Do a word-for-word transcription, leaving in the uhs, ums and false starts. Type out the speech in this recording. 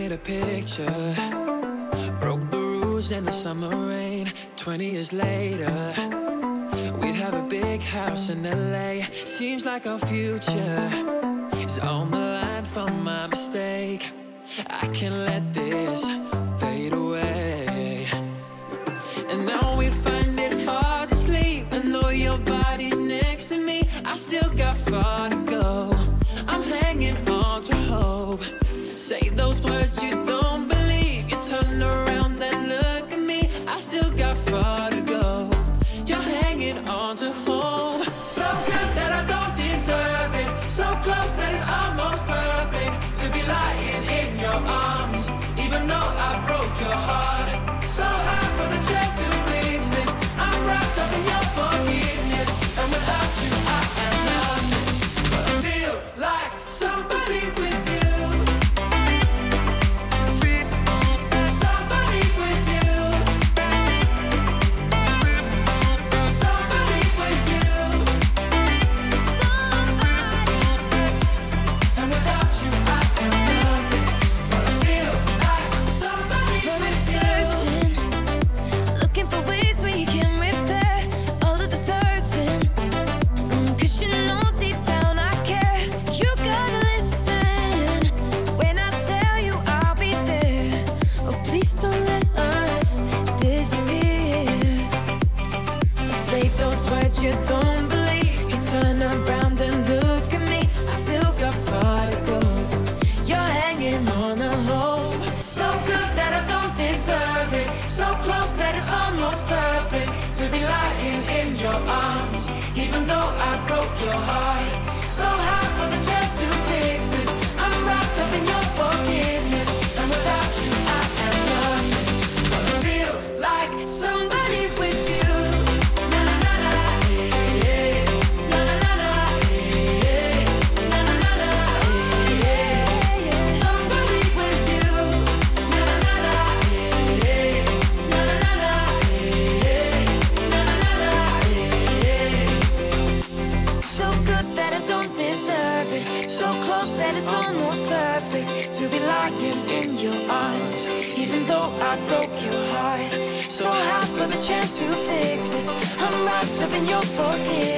painted a picture. Broke the rules in the summer rain. Twenty years later, we'd have a big house in L A. Seems like our future is on the line from my mistake. I can't let this fade away. And now we find it hard to sleep. And though your body's next to me, I still got far to go. I'm hanging on to hope. Say those words you don't believe. You turn around and look at me. I still got far to go. You're hanging on to hope. So good that I don't deserve it. So close that it's almost perfect. To be lying in your arms, even though I broke your heart. So hard for the chance to fix this. I'm wrapped up in your forgiveness. And without you I am nothing. But I feel like somebody with you. Somebody with you. Somebody with you. And without you I am nothing. But I feel like somebody with you. Searching, looking for ways we can repair all of the hurting. Mm, 'cause you know deep down I care. You gotta listen when I tell you I'll be there. Oh, please don't let us disappear. Say those words you don't believe. You turn around and look at me. I still got far to go. You're hanging on a hope. So good that I don't deserve it. So close that it's almost perfect. To be lying in your arms, even though I broke your heart. So hard for the chance to fix this. I'm wrapped up in your forgiveness. And without you I am nothing. But I feel like somebody with you. Na na na na, yeah. Na na na na, yeah. Na na na na, yeah. Somebody with you. Na na na na, yeah. Na na na na, yeah. Na na na na, yeah. So good that I don't deserve it. So close that it's almost perfect. To be lying in your arms, even though I broke your heart. So hard for the chance to fix this. I'm wrapped up in your forgiveness.